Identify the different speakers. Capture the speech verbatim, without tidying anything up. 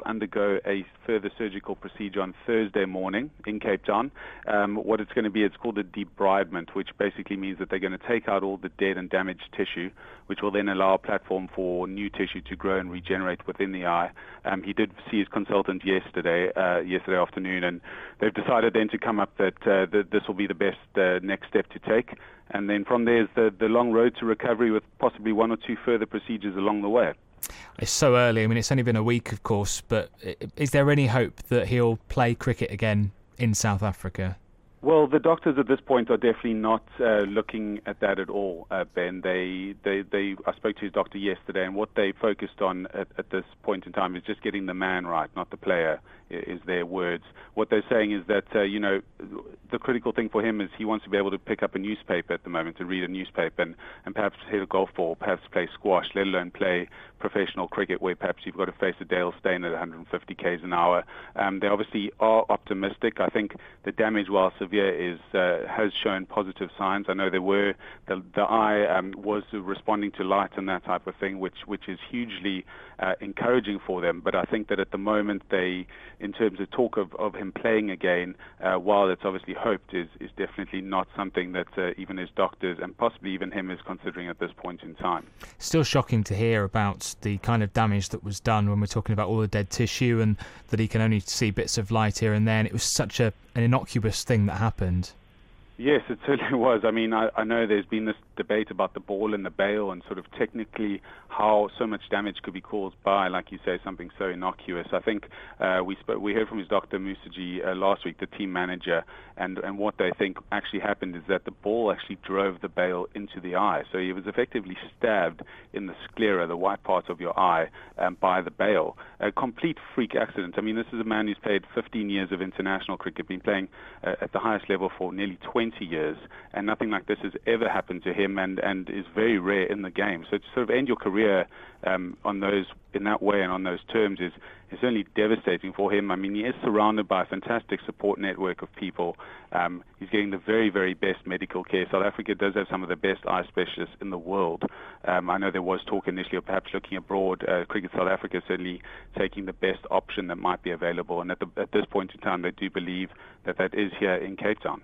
Speaker 1: undergo a further surgical procedure on Thursday morning in Cape Town. Um, what it's going to be, it's called a debridement, which basically means that they're going to take out all the dead and damaged tissue, which will then allow a platform for new tissue to grow and regenerate within the eye. Um, he did see his consultant yesterday, uh, yesterday afternoon, and they've decided then to come up that, uh, that this will be the best uh, next step to take. And then from there is the, the long road to recovery with possibly one or two further procedures along the way.
Speaker 2: It's so early. I mean, it's only been a week, of course, but is there any hope that he'll play cricket again in South Africa?
Speaker 1: Well, the doctors at this point are definitely not uh, looking at that at all, uh, Ben. They, they, they. I spoke to his doctor yesterday, and what they focused on at, at this point in time is just getting the man right, not the player, is their words. What they're saying is that, uh, you know, the critical thing for him is he wants to be able to pick up a newspaper at the moment, to read a newspaper, and, and perhaps hit a golf ball, perhaps play squash, let alone play professional cricket, where perhaps you've got to face a Dale Steyn at one hundred fifty kays an hour. Um, they obviously are optimistic. I think the damage, while severe, is uh, has shown positive signs. I know there were the, the eye um, was responding to light and that type of thing, which which is hugely uh, encouraging for them. But I think that at the moment, they, in terms of talk of, of him playing again, uh, while it's obviously hoped, is is definitely not something that uh, even his doctors and possibly even him is considering at this point in time.
Speaker 2: Still shocking to hear about the kind of damage that was done when we're talking about all the dead tissue and that he can only see bits of light here and there. And it was such a an innocuous thing that happened.
Speaker 1: Yes, it certainly was. I mean, I, I know there's been this debate about the ball and the bail and sort of technically how so much damage could be caused by, like you say, something so innocuous. I think uh, we spoke, we heard from his doctor, Musaji, uh, last week, the team manager, and, and what they think actually happened is that the ball actually drove the bail into the eye. So he was effectively stabbed in the sclera, the white part of your eye, um, by the bail. A complete freak accident. I mean, this is a man who's played fifteen years of international cricket, been playing uh, at the highest level for nearly twenty years, and nothing like this has ever happened to him, and, and is very rare in the game. So to sort of end your career um, on those in that way and on those terms is is certainly devastating for him. I mean, he is surrounded by a fantastic support network of people. Um, he's getting the very, very best medical care. South Africa does have some of the best eye specialists in the world. Um, I know there was talk initially of perhaps looking abroad. Uh, Cricket South Africa certainly taking the best option that might be available, and at, the, at this point in time, they do believe that that is here in Cape Town.